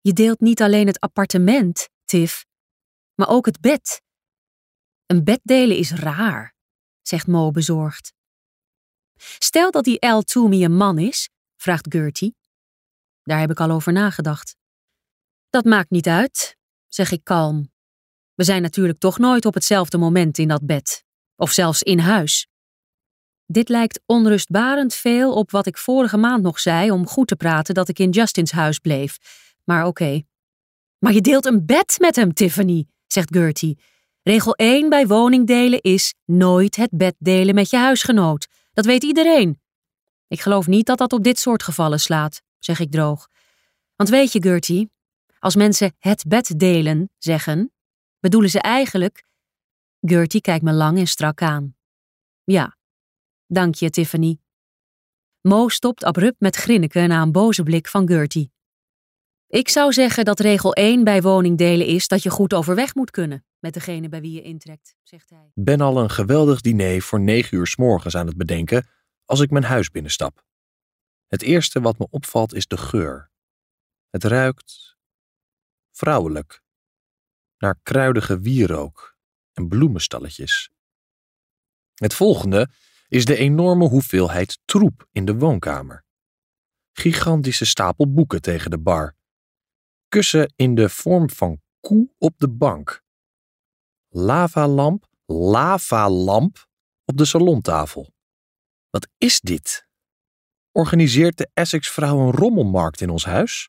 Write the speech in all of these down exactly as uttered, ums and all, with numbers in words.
Je deelt niet alleen het appartement, Tiff, maar ook het bed. Een bed delen is raar, zegt Mo bezorgd. Stel dat die Al Toomey een man is, vraagt Gertie. Daar heb ik al over nagedacht. Dat maakt niet uit, zeg ik kalm. We zijn natuurlijk toch nooit op hetzelfde moment in dat bed. Of zelfs in huis. Dit lijkt onrustbarend veel op wat ik vorige maand nog zei om goed te praten dat ik in Justins huis bleef. Maar oké. Okay. Maar je deelt een bed met hem, Tiffany, zegt Gertie. Regel één bij woningdelen is nooit het bed delen met je huisgenoot. Dat weet iedereen. Ik geloof niet dat dat op dit soort gevallen slaat, zeg ik droog. Want weet je, Gertie, als mensen het bed delen zeggen, bedoelen ze eigenlijk... Gertie kijkt me lang en strak aan. Ja, dank je, Tiffany. Mo stopt abrupt met grinniken na een boze blik van Gertie. Ik zou zeggen dat regel één bij woningdelen is dat je goed overweg moet kunnen met degene bij wie je intrekt, zegt hij. Ben al een geweldig diner voor negen uur 's morgens aan het bedenken als ik mijn huis binnenstap. Het eerste wat me opvalt is de geur. Het ruikt vrouwelijk, naar kruidige wierook en bloemenstalletjes. Het volgende is de enorme hoeveelheid troep in de woonkamer. Gigantische stapel boeken tegen de bar. Kussen in de vorm van koe op de bank. Lavalamp, lavalamp op de salontafel. Wat is dit? Organiseert de Essex-vrouw een rommelmarkt in ons huis?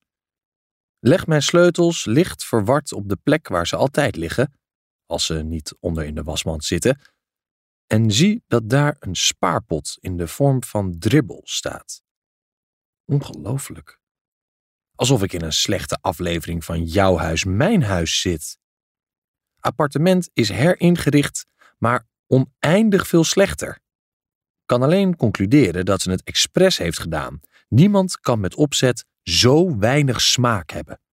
Leg mijn sleutels licht verward op de plek waar ze altijd liggen, als ze niet onder in de wasmand zitten, en zie dat daar een spaarpot in de vorm van dribbel staat. Ongelooflijk. Alsof ik in een slechte aflevering van Jouw Huis, Mijn Huis zit. Appartement is heringericht, maar oneindig veel slechter. Kan alleen concluderen dat ze het expres heeft gedaan. Niemand kan met opzet zo weinig smaak hebben.